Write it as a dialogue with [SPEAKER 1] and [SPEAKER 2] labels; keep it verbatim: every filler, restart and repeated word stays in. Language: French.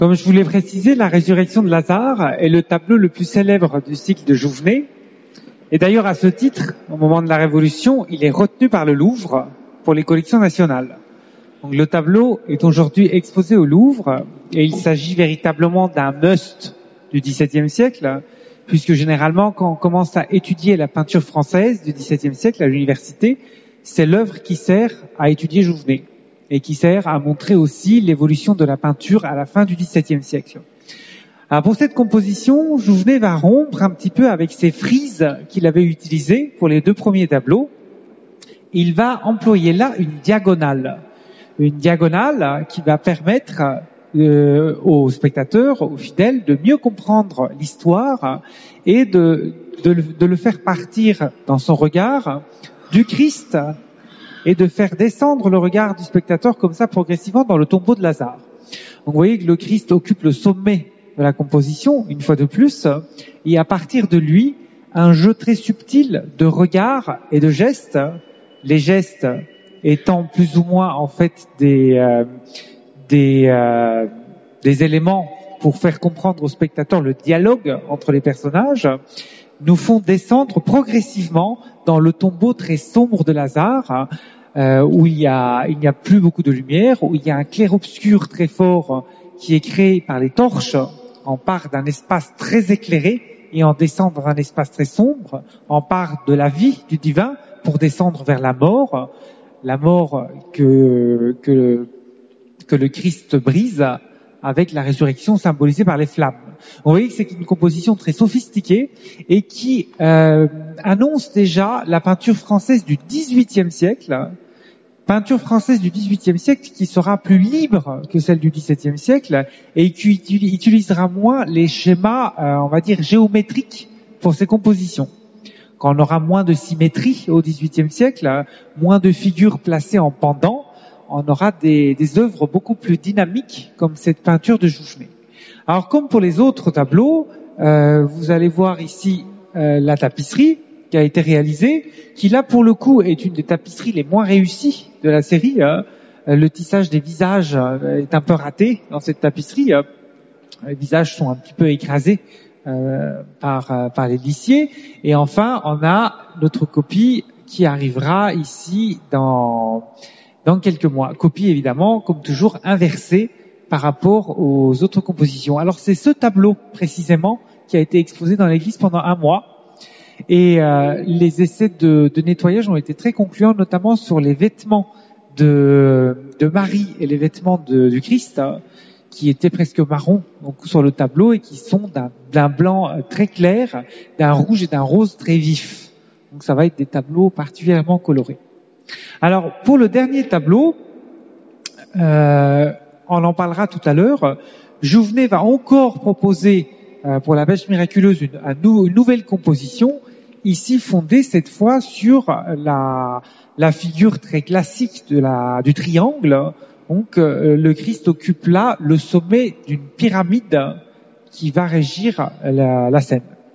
[SPEAKER 1] Comme je vous l'ai précisé, la résurrection de Lazare est le tableau le plus célèbre du cycle de Jouvenet. Et d'ailleurs, à ce titre, au moment de la Révolution, il est retenu par le Louvre pour les collections nationales. Donc, le tableau est aujourd'hui exposé au Louvre et il s'agit véritablement d'un must du dix-septième siècle, puisque généralement, quand on commence à étudier la peinture française du dix-septième siècle à l'université, c'est l'œuvre qui sert à étudier Jouvenet et qui sert à montrer aussi l'évolution de la peinture à la fin du dix-septième siècle. Alors pour cette composition, Jouvenet va rompre un petit peu avec ces frises qu'il avait utilisées pour les deux premiers tableaux. Il va employer là une diagonale, une diagonale qui va permettre euh, aux spectateurs, aux fidèles, de mieux comprendre l'histoire et de, de, de le faire partir dans son regard du Christ et de faire descendre le regard du spectateur comme ça progressivement dans le tombeau de Lazare. Donc vous voyez que le Christ occupe le sommet de la composition, une fois de plus, et à partir de lui, un jeu très subtil de regards et de gestes, les gestes étant plus ou moins en fait des euh, des euh, des éléments pour faire comprendre au spectateur le dialogue entre les personnages, nous font descendre progressivement dans le tombeau très sombre de Lazare, euh, où il y a il n'y a plus beaucoup de lumière, où il y a un clair-obscur très fort qui est créé par les torches. On part d'un espace très éclairé et on descend dans un espace très sombre. On part de la vie du divin pour descendre vers la mort, la mort que que que le Christ brise avec la résurrection symbolisée par les flammes. Vous voyez que c'est une composition très sophistiquée et qui euh, annonce déjà la peinture française du dix-huitième siècle, peinture française du dix-huitième siècle qui sera plus libre que celle du dix-septième siècle et qui utilisera moins les schémas, euh, on va dire, géométriques pour ses compositions. Quand on aura moins de symétrie au dix-huitième siècle, moins de figures placées en pendant, on aura des, des œuvres beaucoup plus dynamiques comme cette peinture de Jouvenet. Alors comme pour les autres tableaux, euh, vous allez voir ici euh, la tapisserie qui a été réalisée, qui là pour le coup est une des tapisseries les moins réussies de la série. Hein. Le tissage des visages est un peu raté dans cette tapisserie. Les visages sont un petit peu écrasés euh, par, par les lissiers. Et enfin, on a notre copie qui arrivera ici dans... dans quelques mois. Copie évidemment, comme toujours, inversée par rapport aux autres compositions. Alors c'est ce tableau précisément qui a été exposé dans l'église pendant un mois. Et euh, les essais de, de nettoyage ont été très concluants, notamment sur les vêtements de, de Marie et les vêtements de, du Christ, hein, qui étaient presque marrons donc, sur le tableau et qui sont d'un, d'un blanc très clair, d'un rouge et d'un rose très vif. Donc ça va être des tableaux particulièrement colorés. Alors, pour le dernier tableau, euh, on en parlera tout à l'heure, Jouvenet va encore proposer euh, pour la Bêche miraculeuse une, une nouvelle composition, ici fondée cette fois sur la, la figure très classique de la, du triangle. Donc, euh, le Christ occupe là le sommet d'une pyramide qui va régir la, la scène.